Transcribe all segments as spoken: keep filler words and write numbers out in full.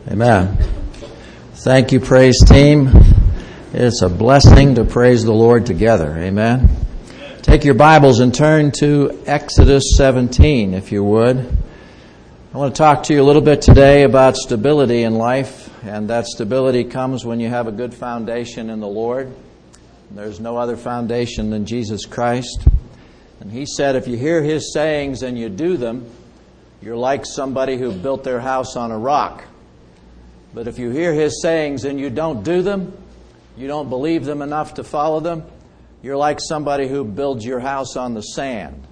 Amen. Thank you, praise team. It's a blessing to praise the Lord together. Amen. Take your Bibles and turn to Exodus seventeen, if you would. I want to talk to you a little bit today about stability in life, and that stability comes when you have a good foundation in the Lord. There's no other foundation than Jesus Christ. And He said, if you hear His sayings and you do them, you're like somebody who built their house on a rock. But if you hear His sayings and you don't do them, you don't believe them enough to follow them, you're like somebody who builds your house on the sand.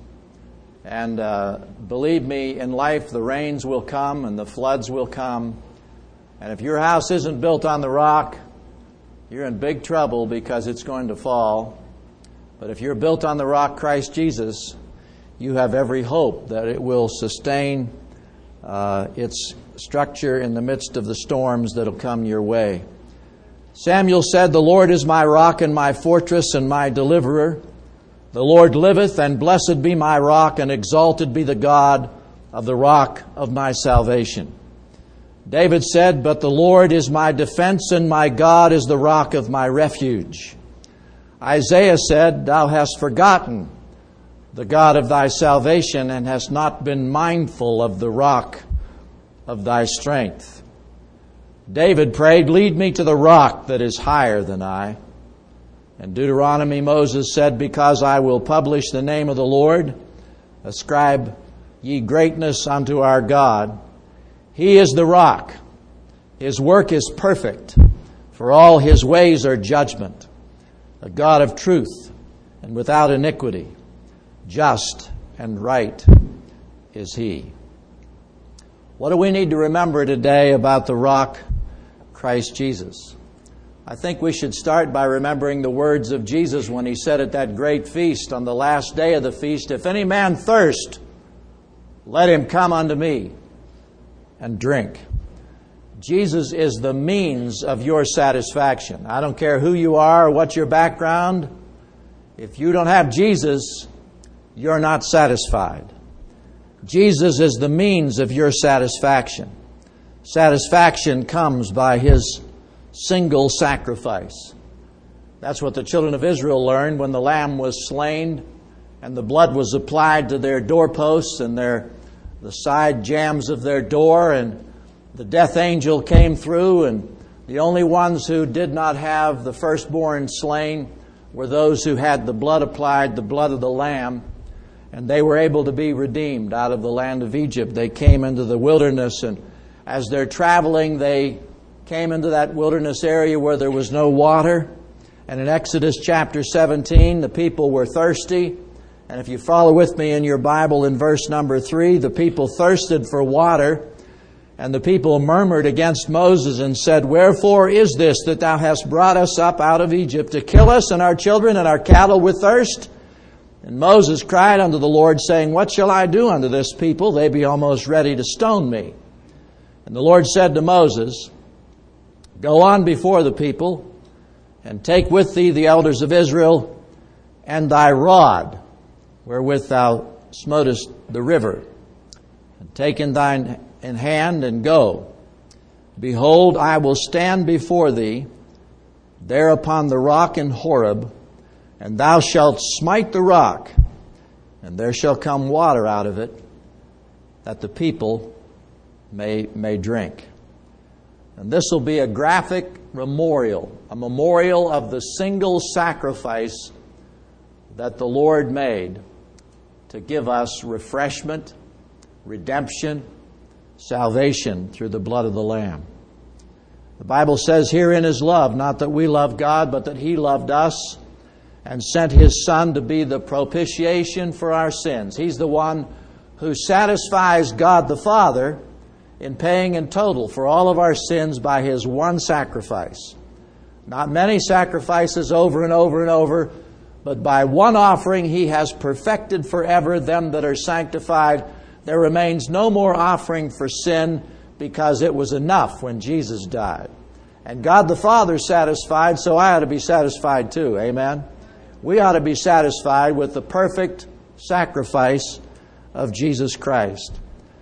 And uh, believe me, in life the rains will come and the floods will come. And if your house isn't built on the rock, you're in big trouble because it's going to fall. But if you're built on the rock, Christ Jesus, you have every hope that it will sustain uh, its structure in the midst of the storms that'll come your way. Samuel said, "The Lord is my rock and my fortress and my deliverer. The Lord liveth, and blessed be my rock, and exalted be the God of the rock of my salvation." David said, "But the Lord is my defense, and my God is the rock of my refuge." Isaiah said, "Thou hast forgotten the God of thy salvation, and hast not been mindful of the rock of thy strength." David prayed, "Lead me to the rock that is higher than I." In Deuteronomy, Moses said, "Because I will publish the name of the Lord, ascribe ye greatness unto our God. He is the rock. His work is perfect, for all His ways are judgment. A God of truth and without iniquity, just and right is He." What do we need to remember today about the rock, Christ Jesus? I think we should start by remembering the words of Jesus when He said at that great feast, on the last day of the feast, "If any man thirst, let him come unto me and drink." Jesus is the means of your satisfaction. I don't care who you are or what your background. If you don't have Jesus, you're not satisfied. Jesus is the means of your satisfaction. Satisfaction comes by His single sacrifice. That's what the children of Israel learned when the lamb was slain and the blood was applied to their doorposts and their the side jambs of their door, and the death angel came through, and the only ones who did not have the firstborn slain were those who had the blood applied, the blood of the lamb, and they were able to be redeemed out of the land of Egypt. They came into the wilderness, and as they're traveling, they came into that wilderness area where there was no water. And in Exodus chapter seventeen, the people were thirsty. And if you follow with me in your Bible in verse number three, the people thirsted for water. And the people murmured against Moses and said, "Wherefore is this that thou hast brought us up out of Egypt, to kill us and our children and our cattle with thirst?" And Moses cried unto the Lord, saying, "What shall I do unto this people? They be almost ready to stone me." And the Lord said to Moses, "Go on before the people, and take with thee the elders of Israel, and thy rod, wherewith thou smotest the river, and take in thine in hand, and go. Behold, I will stand before thee there upon the rock in Horeb, and thou shalt smite the rock, and there shall come water out of it, that the people may may drink." And this will be a graphic memorial, a memorial of the single sacrifice that the Lord made to give us refreshment, redemption, salvation through the blood of the Lamb. The Bible says, "Herein is love, not that we love God, but that He loved us and sent His Son to be the propitiation for our sins." He's the one who satisfies God the Father in paying in total for all of our sins by His one sacrifice. Not many sacrifices over and over and over, but by one offering He has perfected forever them that are sanctified. There remains no more offering for sin, because it was enough when Jesus died. And God the Father satisfied, so I ought to be satisfied too. Amen? We ought to be satisfied with the perfect sacrifice of Jesus Christ.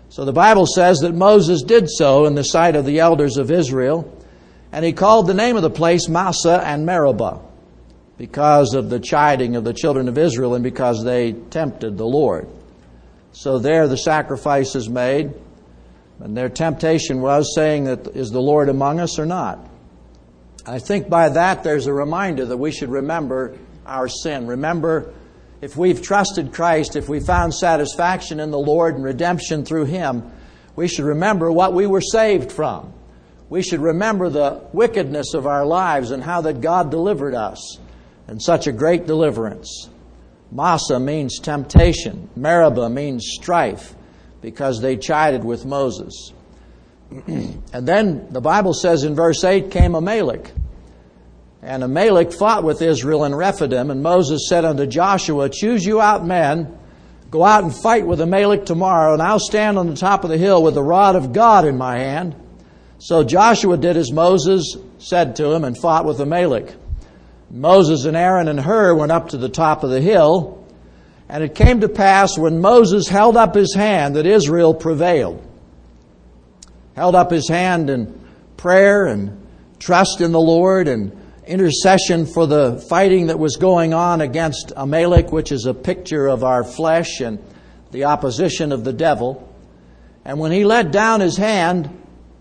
So the Bible says that Moses did so in the sight of the elders of Israel, and he called the name of the place Massah and Meribah, because of the chiding of the children of Israel and because they tempted the Lord. So there the sacrifice is made, and their temptation was saying that, is the Lord among us or not? I think by that there's a reminder that we should remember our sin. Remember, if we've trusted Christ, if we found satisfaction in the Lord and redemption through Him, we should remember what we were saved from. We should remember the wickedness of our lives and how that God delivered us in such a great deliverance. Massah means temptation. Meribah means strife, because they chided with Moses. And then the Bible says in verse eight, came Amalek. And Amalek fought with Israel in Rephidim, and Moses said unto Joshua, choose you out men, go out and fight with Amalek tomorrow, and I'll stand on the top of the hill with the rod of God in my hand. So Joshua did as Moses said to him and fought with Amalek. Moses and Aaron and Hur went up to the top of the hill, and it came to pass when Moses held up his hand that Israel prevailed. Held up his hand in prayer and trust in the Lord and intercession for the fighting that was going on against Amalek, which is a picture of our flesh and the opposition of the devil. And when he let down his hand,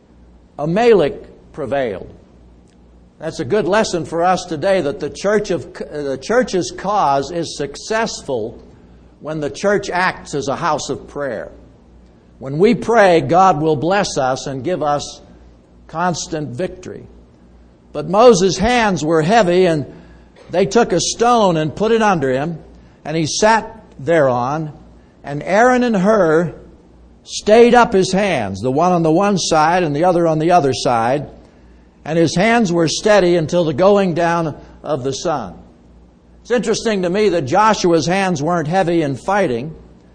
Amalek prevailed. That's a good lesson for us today, that the church of the church's cause is successful when the church acts as a house of prayer. When we pray, God will bless us and give us constant victory. But Moses' hands were heavy, and they took a stone and put it under him, and he sat thereon, and Aaron and Hur stayed up his hands, the one on the one side and the other on the other side, and his hands were steady until the going down of the sun. It's interesting to me that Joshua's hands weren't heavy in fighting,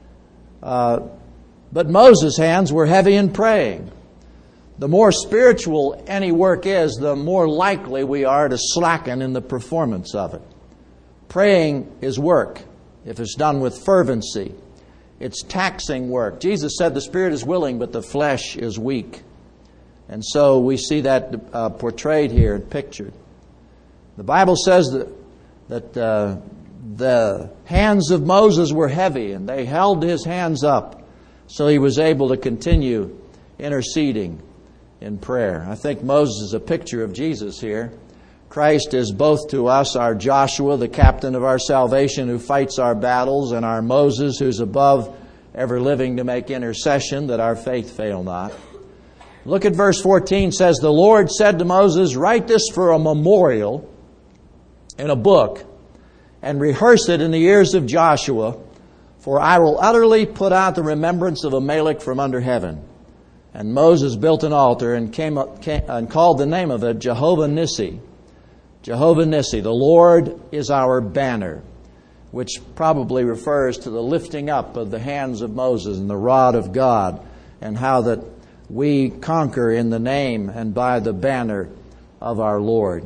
uh, but Moses' hands were heavy in praying. The more spiritual any work is, the more likely we are to slacken in the performance of it. Praying is work if it's done with fervency. It's taxing work. Jesus said the spirit is willing, but the flesh is weak. And so we see that uh, portrayed here and pictured. The Bible says that, that uh, the hands of Moses were heavy, and they held his hands up so he was able to continue interceding in prayer. I think Moses is a picture of Jesus here. Christ is both to us our Joshua, the captain of our salvation who fights our battles, and our Moses who's above, ever living to make intercession that our faith fail not. Look at verse fourteen, says, the Lord said to Moses, write this for a memorial in a book and rehearse it in the ears of Joshua, for I will utterly put out the remembrance of Amalek from under heaven. And Moses built an altar and came, up, came and called the name of it Jehovah Nissi. Jehovah Nissi, the Lord is our banner, which probably refers to the lifting up of the hands of Moses and the rod of God, and how that we conquer in the name and by the banner of our Lord.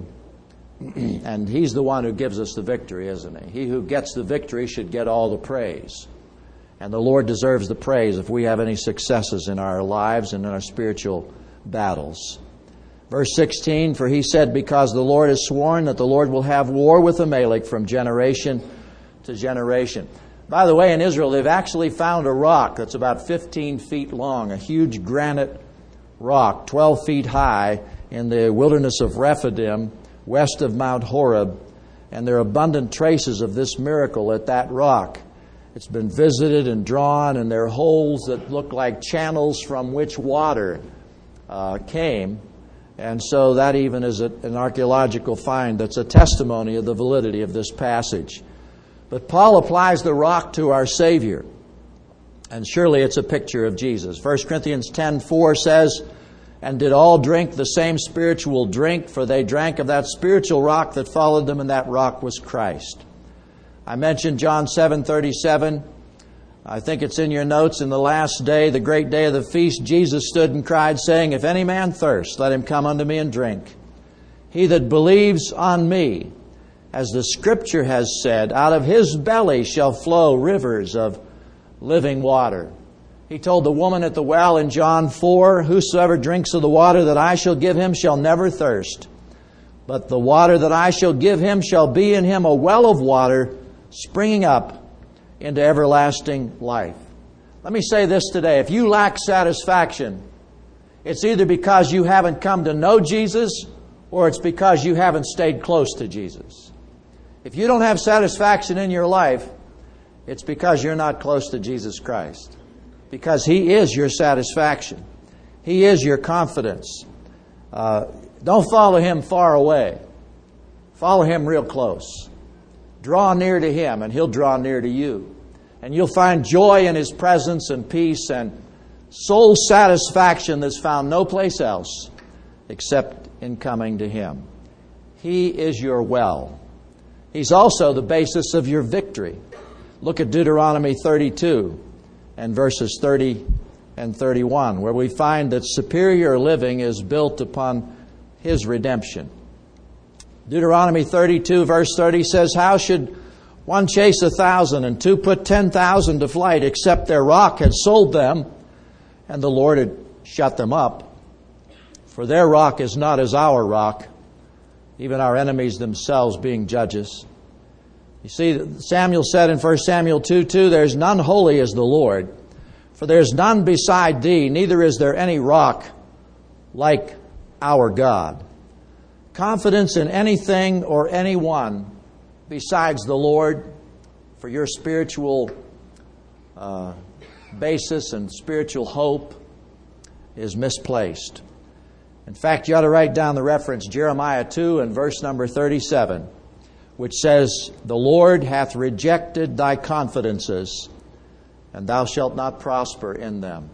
And He's the one who gives us the victory, isn't He? He who gets the victory should get all the praise. And the Lord deserves the praise if we have any successes in our lives and in our spiritual battles. Verse sixteen, for He said, because the Lord has sworn that the Lord will have war with Amalek from generation to generation. By the way, in Israel, they've actually found a rock that's about fifteen feet long, a huge granite rock, twelve feet high, in the wilderness of Rephidim, west of Mount Horeb. And there are abundant traces of this miracle at that rock. It's been visited and drawn, and there are holes that look like channels from which water uh, came. And so that even is a, an archaeological find that's a testimony of the validity of this passage. But Paul applies the rock to our Savior. And surely it's a picture of Jesus. First Corinthians ten four says, and did all drink the same spiritual drink, for they drank of that spiritual rock that followed them, and that rock was Christ. I mentioned John seven thirty-seven. I think it's in your notes. In the last day, the great day of the feast, Jesus stood and cried, saying, if any man thirst, let him come unto me and drink. He that believes on me, as the Scripture has said, out of his belly shall flow rivers of living water. He told the woman at the well in John four, "Whosoever drinks of the water that I shall give him shall never thirst. But the water that I shall give him shall be in him a well of water springing up into everlasting life." Let me say this today. If you lack satisfaction, it's either because you haven't come to know Jesus or it's because you haven't stayed close to Jesus. If you don't have satisfaction in your life, it's because you're not close to Jesus Christ. Because He is your satisfaction. He is your confidence. Uh, don't follow Him far away. Follow Him real close. Draw near to Him and He'll draw near to you. And you'll find joy in His presence and peace and soul satisfaction that's found no place else except in coming to Him. He is your well. He's also the basis of your victory. Look at Deuteronomy thirty-two and verses thirty and thirty-one, where we find that superior living is built upon His redemption. Deuteronomy thirty-two verse thirty says, "How should one chase a thousand and two put ten thousand to flight, except their rock had sold them and the Lord had shut them up? For their rock is not as our rock, even our enemies themselves being judges." You see, Samuel said in First Samuel two two, "There's none holy as the Lord, for there's none beside thee, neither is there any rock like our God." Confidence in anything or anyone besides the Lord for your spiritual uh, basis and spiritual hope is misplaced. In fact, you ought to write down the reference, Jeremiah two and verse number thirty-seven, which says, "The Lord hath rejected thy confidences, and thou shalt not prosper in them."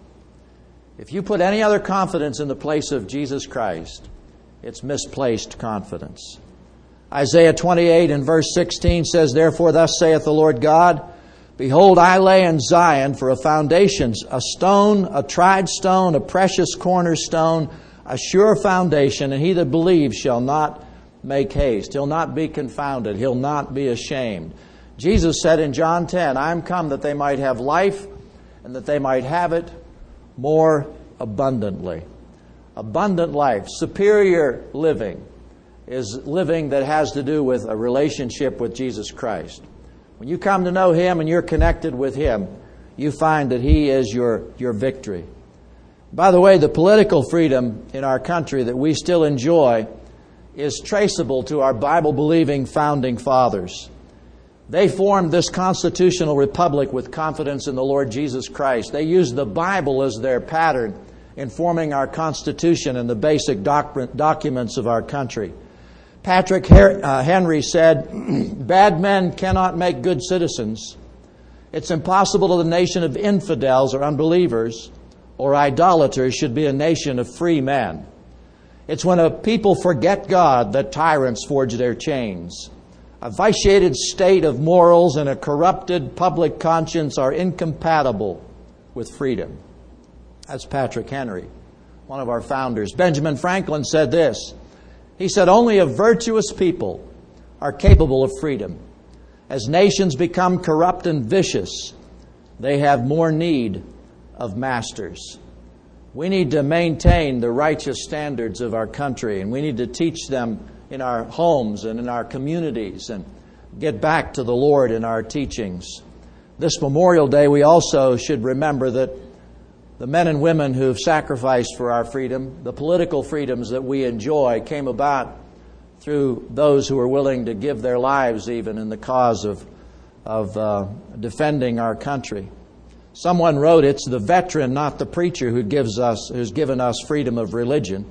If you put any other confidence in the place of Jesus Christ, it's misplaced confidence. Isaiah twenty-eight and verse sixteen says, "Therefore thus saith the Lord God, Behold, I lay in Zion for a foundation, a stone, a tried stone, a precious cornerstone, a sure foundation, and he that believes shall not make haste." He'll not be confounded. He'll not be ashamed. Jesus said in John ten, "I am come that they might have life, and that they might have it more abundantly." Abundant life, superior living, is living that has to do with a relationship with Jesus Christ. When you come to know Him and you're connected with Him, you find that He is your, your victory. By the way, the political freedom in our country that we still enjoy is traceable to our Bible-believing founding fathers. They formed this constitutional republic with confidence in the Lord Jesus Christ. They used the Bible as their pattern in forming our Constitution and the basic doc- documents of our country. Patrick Henry said, "Bad men cannot make good citizens. It's impossible that a nation of infidels or unbelievers or idolaters should be a nation of free men. It's when a people forget God that tyrants forge their chains. A vitiated state of morals and a corrupted public conscience are incompatible with freedom." That's Patrick Henry, one of our founders. Benjamin Franklin said this. He said, "Only a virtuous people are capable of freedom. As nations become corrupt and vicious, they have more need of masters." We need to maintain the righteous standards of our country, and we need to teach them in our homes and in our communities and get back to the Lord in our teachings. This Memorial Day, we also should remember that the men and women who have sacrificed for our freedom, the political freedoms that we enjoy, came about through those who were willing to give their lives even in the cause of, of uh, defending our country. Someone wrote, "It's the veteran, not the preacher, who gives us, who's given us freedom of religion.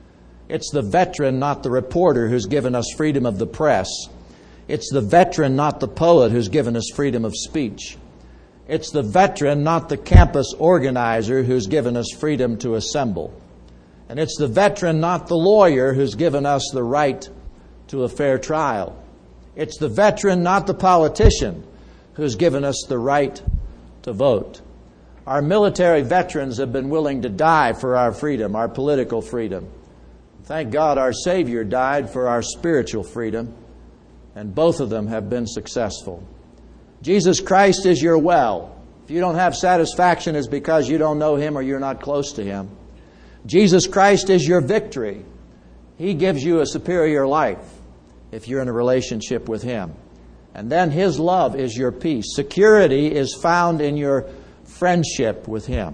It's the veteran, not the reporter, who's given us freedom of the press. It's the veteran, not the poet, who's given us freedom of speech. It's the veteran, not the campus organizer, who's given us freedom to assemble. And it's the veteran, not the lawyer, who's given us the right to a fair trial. It's the veteran, not the politician, who's given us the right to vote." Our military veterans have been willing to die for our freedom, our political freedom. Thank God our Savior died for our spiritual freedom, and both of them have been successful. Jesus Christ is your well If you don't have satisfaction, it's because you don't know Him or you're not close to Him. Jesus Christ is your victory. He gives you a superior life if you're in a relationship with Him. And then His love is your peace. Security is found in your friendship with Him.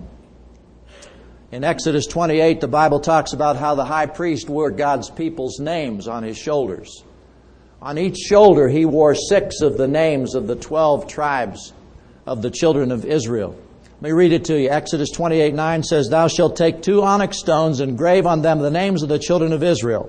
In Exodus twenty-eight, the Bible talks about how the high priest wore God's people's names on his shoulders. On each shoulder, he wore six of the names of the twelve tribes of the children of Israel. Let me read it to you. Exodus twenty-eight nine says, "Thou shalt take two onyx stones and grave on them the names of the children of Israel.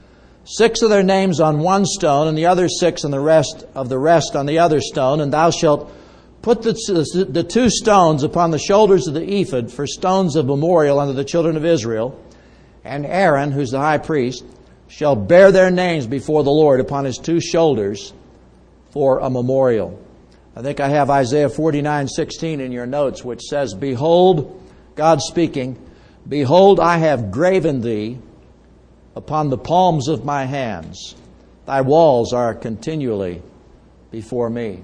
Six of their names on one stone, and the other six and the rest of the rest on the other stone. And thou shalt put the, the two stones upon the shoulders of the ephod for stones of memorial unto the children of Israel. And Aaron, who's the high priest, shall bear their names before the Lord upon his two shoulders for a memorial." I think I have Isaiah forty-nine sixteen in your notes, which says, "Behold," God speaking, "behold, I have graven thee upon the palms of my hands. Thy walls are continually before me."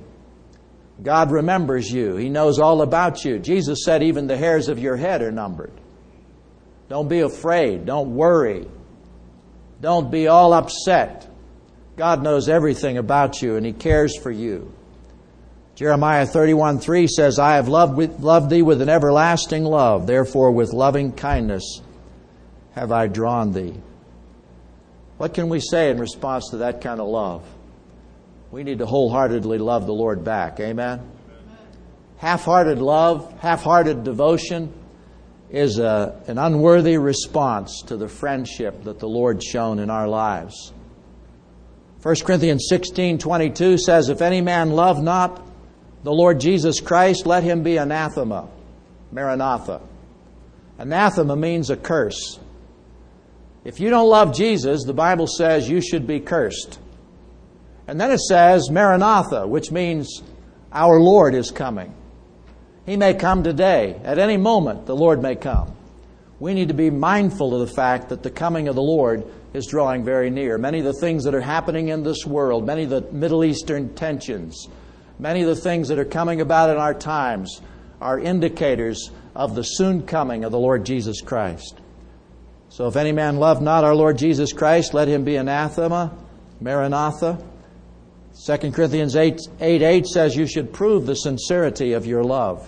God remembers you. He knows all about you. Jesus said even the hairs of your head are numbered. Don't be afraid. Don't worry. Don't be all upset. God knows everything about you, and He cares for you. Jeremiah thirty-one three says, "I have loved, with, loved thee with an everlasting love. Therefore with loving kindness have I drawn thee." What can we say in response to that kind of love? We need to wholeheartedly love the Lord back. Amen? Amen. Half-hearted love, half-hearted devotion is a, an unworthy response to the friendship that the Lord's shown in our lives. First Corinthians sixteen twenty-two says, "If any man love not the Lord Jesus Christ, let him be anathema." Maranatha. Anathema means a curse. If you don't love Jesus, the Bible says you should be cursed. And then it says Maranatha, which means our Lord is coming. He may come today. At any moment, the Lord may come. We need to be mindful of the fact that the coming of the Lord is drawing very near. Many of the things that are happening in this world, many of the Middle Eastern tensions, many of the things that are coming about in our times are indicators of the soon coming of the Lord Jesus Christ. So if any man love not our Lord Jesus Christ, let him be anathema, Maranatha. Second Corinthians eight eight says you should prove the sincerity of your love.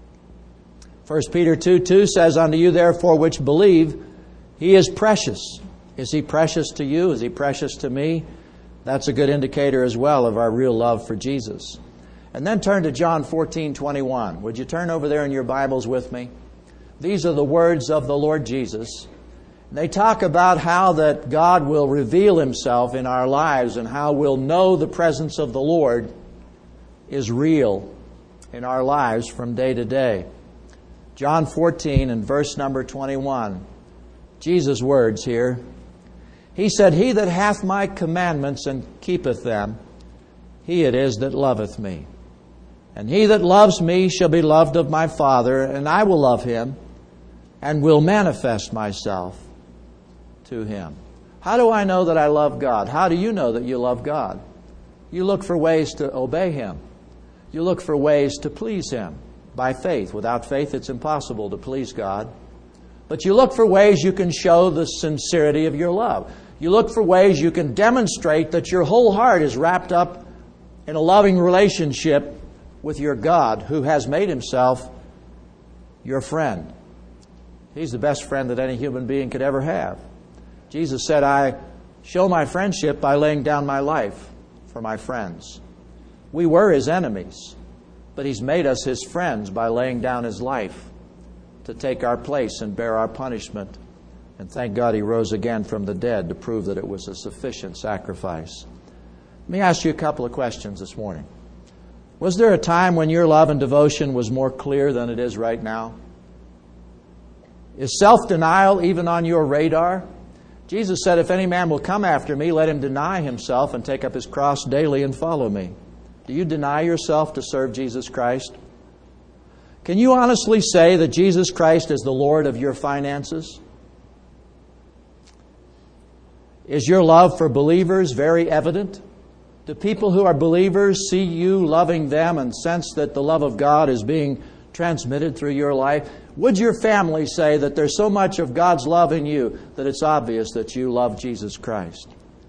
First Peter two two says, "Unto you therefore which believe, He is precious." Is He precious to you? Is He precious to me? That's a good indicator as well of our real love for Jesus. And then turn to John fourteen twenty-one. Would you turn over there in your Bibles with me? These are the words of the Lord Jesus. They talk about how that God will reveal Himself in our lives and how we'll know the presence of the Lord is real in our lives from day to day. John fourteen and verse number twenty-one. Jesus' words here. He said, "He that hath my commandments and keepeth them, he it is that loveth me. And he that loves me shall be loved of my Father, and I will love him, and will manifest myself to him." How do I know that I love God? How do you know that you love God? You look for ways to obey Him. You look for ways to please Him by faith. Without faith, it's impossible to please God. But you look for ways you can show the sincerity of your love. You look for ways you can demonstrate that your whole heart is wrapped up in a loving relationship with your God, who has made Himself your friend. He's the best friend that any human being could ever have. Jesus said, "I show my friendship by laying down my life for my friends." We were His enemies, but He's made us His friends by laying down His life to take our place and bear our punishment. And thank God He rose again from the dead to prove that it was a sufficient sacrifice. Let me ask you a couple of questions this morning. Was there a time when your love and devotion was more clear than it is right now? Is self-denial even on your radar? Jesus said, "If any man will come after me, let him deny himself and take up his cross daily and follow me." Do you deny yourself to serve Jesus Christ? Can you honestly say that Jesus Christ is the Lord of your finances? Is your love for believers very evident? Do people who are believers see you loving them and sense that the love of God is being transmitted through your life? Would your family say that there's so much of God's love in you that it's obvious that you love Jesus Christ?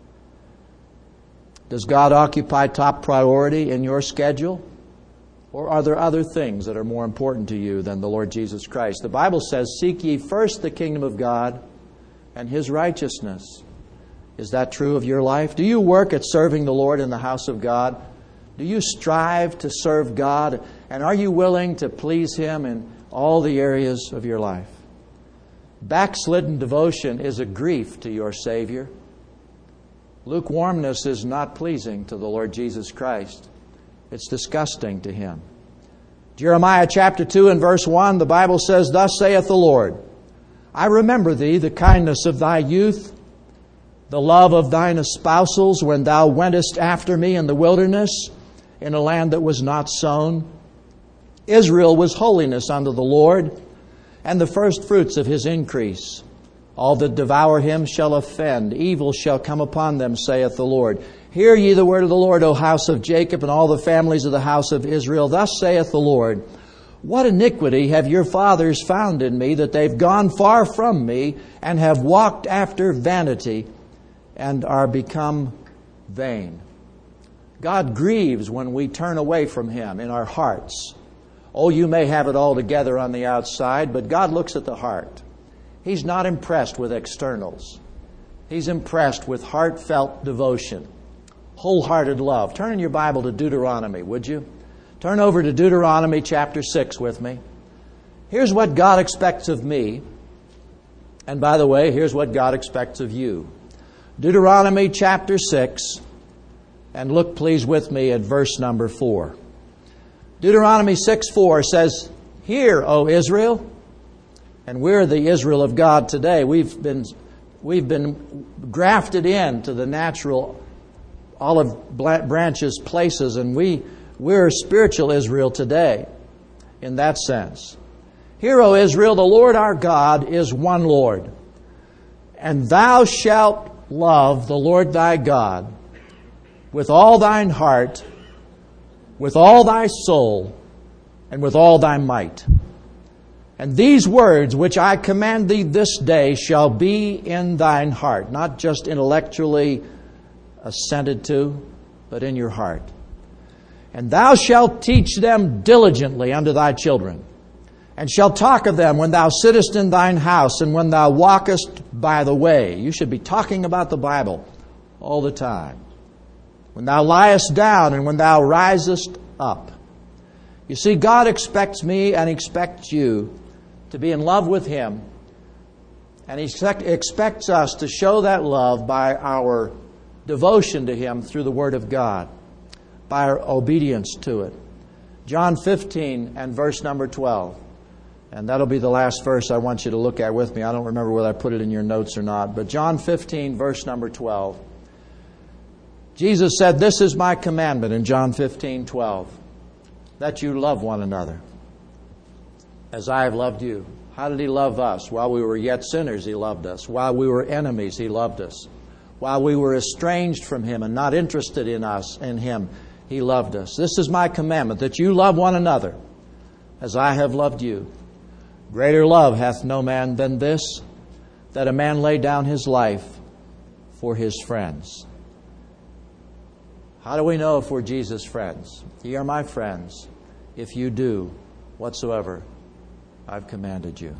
Does God occupy top priority in your schedule? Or are there other things that are more important to you than the Lord Jesus Christ? The Bible says, "Seek ye first the kingdom of God and His righteousness." Is that true of your life? Do you work at serving the Lord in the house of God? Do you strive to serve God? And are you willing to please Him in all the areas of your life? Backslidden devotion is a grief to your Savior. Lukewarmness is not pleasing to the Lord Jesus Christ. It's disgusting to Him. Jeremiah chapter two and verse one, the Bible says, "Thus saith the Lord, I remember thee, the kindness of thy youth, the love of thine espousals, when thou wentest after me in the wilderness, in a land that was not sown. Israel was holiness unto the Lord, and the first fruits of His increase. All that devour him shall offend. Evil shall come upon them, saith the Lord. Hear ye the word of the Lord, O house of Jacob, and all the families of the house of Israel. Thus saith the Lord, what iniquity have your fathers found in me, that they've gone far from me, and have walked after vanity, and are become vain." God grieves when we turn away from Him in our hearts. Oh, you may have it all together on the outside, but God looks at the heart. He's not impressed with externals. He's impressed with heartfelt devotion, wholehearted love. Turn in your Bible to Deuteronomy, would you? Turn over to Deuteronomy chapter six with me. Here's what God expects of me. And by the way, here's what God expects of you. Deuteronomy chapter six, and look please with me at verse number four. Deuteronomy six four says, "Hear, O Israel," and we're the Israel of God today. We've been we've been grafted into the natural olive branches places, and we we're spiritual Israel today in that sense. "Hear, O Israel, the Lord our God is one Lord, and thou shalt love the Lord thy God with all thine heart, with all thy soul, and with all thy might. And these words which I command thee this day shall be in thine heart," not just intellectually assented to, but in your heart. "And thou shalt teach them diligently unto thy children, and shalt talk of them when thou sittest in thine house, and when thou walkest by the way." You should be talking about the Bible all the time. "When thou liest down, and when thou risest up." You see, God expects me and expects you to be in love with Him. And He expects us to show that love by our devotion to Him through the Word of God, by our obedience to it. John fifteen and verse number twelve. And that'll be the last verse I want you to look at with me. I don't remember whether I put it in your notes or not. But John fifteen, verse number twelve. Jesus said, "This is my commandment," in John fifteen twelve, "that you love one another as I have loved you." How did He love us? While we were yet sinners, He loved us. While we were enemies, He loved us. While we were estranged from Him and not interested in us, in Him, He loved us. "This is my commandment, that you love one another as I have loved you. Greater love hath no man than this, that a man lay down his life for his friends." How do we know if we're Jesus' friends? "Ye are my friends, if you do whatsoever I've commanded you."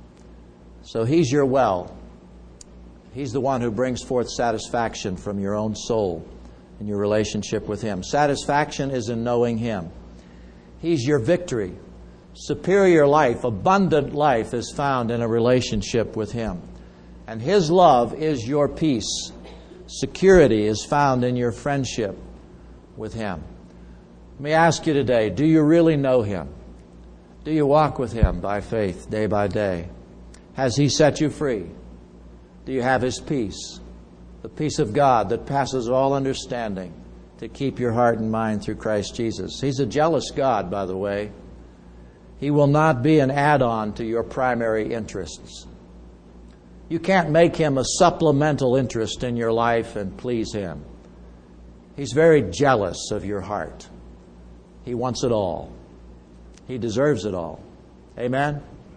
So He's your well. He's the one who brings forth satisfaction from your own soul in your relationship with Him. Satisfaction is in knowing Him. He's your victory. Superior life, abundant life is found in a relationship with Him. And His love is your peace. Security is found in your friendship with Him. Let me ask you today, do you really know Him? Do you walk with Him by faith day by day? Has He set you free? Do you have His peace? The peace of God that passes all understanding to keep your heart and mind through Christ Jesus. He's a jealous God, by the way. He will not be an add-on to your primary interests. You can't make Him a supplemental interest in your life and please Him. He's very jealous of your heart. He wants it all. He deserves it all. Amen?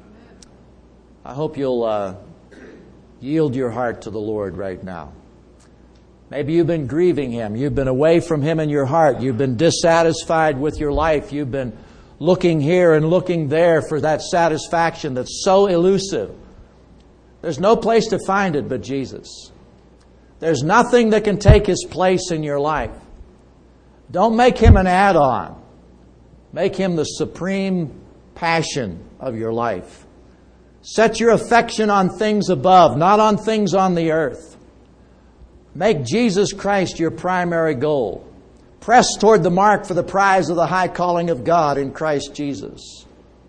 I hope you'll uh, yield your heart to the Lord right now. Maybe you've been grieving Him. You've been away from Him in your heart. You've been dissatisfied with your life. You've been looking here and looking there for that satisfaction that's so elusive. There's no place to find it but Jesus. There's nothing that can take His place in your life. Don't make Him an add-on. Make Him the supreme passion of your life. Set your affection on things above, not on things on the earth. Make Jesus Christ your primary goal. Press toward the mark for the prize of the high calling of God in Christ Jesus.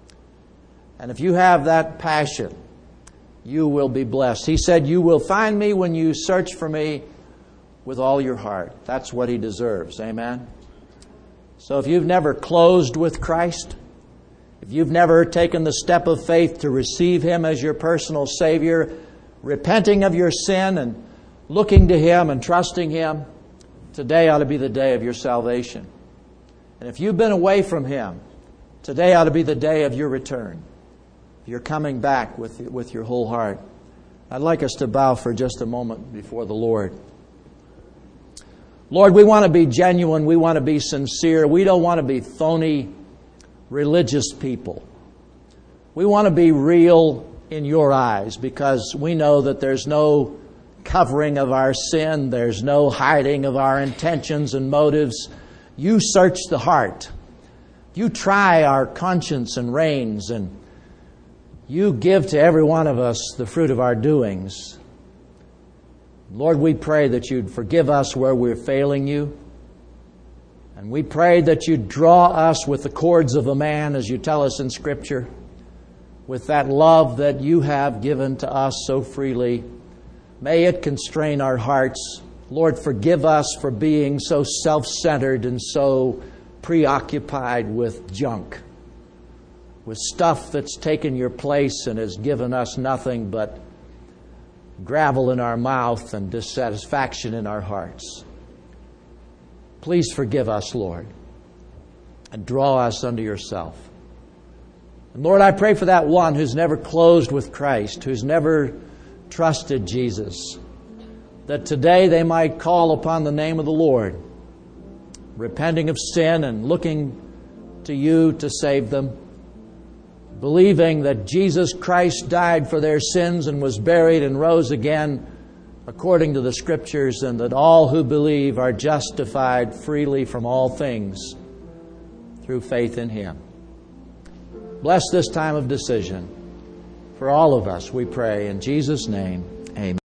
And if you have that passion, you will be blessed. He said, you will find me when you search for me with all your heart. That's what He deserves. Amen? So if you've never closed with Christ, if you've never taken the step of faith to receive Him as your personal Savior, repenting of your sin and looking to Him and trusting Him, today ought to be the day of your salvation. And if you've been away from Him, today ought to be the day of your return. You're coming back with, with your whole heart. I'd like us to bow for just a moment before the Lord. Lord, we want to be genuine. We want to be sincere. We don't want to be phony religious people. We want to be real in your eyes because we know that there's no covering of our sin. There's no hiding of our intentions and motives. You search the heart. You try our conscience and reins, and you give to every one of us the fruit of our doings. Lord, we pray that you'd forgive us where we're failing you. And we pray that you'd draw us with the cords of a man, as you tell us in Scripture, with that love that you have given to us so freely. May it constrain our hearts. Lord, forgive us for being so self-centered and so preoccupied with junk, with stuff that's taken your place and has given us nothing but gravel in our mouth and dissatisfaction in our hearts. Please forgive us, Lord, and draw us unto yourself. And Lord, I pray for that one who's never closed with Christ, who's never trusted Jesus, that today they might call upon the name of the Lord, repenting of sin and looking to you to save them, believing that Jesus Christ died for their sins and was buried and rose again according to the Scriptures, and that all who believe are justified freely from all things through faith in Him. Bless this time of decision for all of us, we pray in Jesus' name. Amen.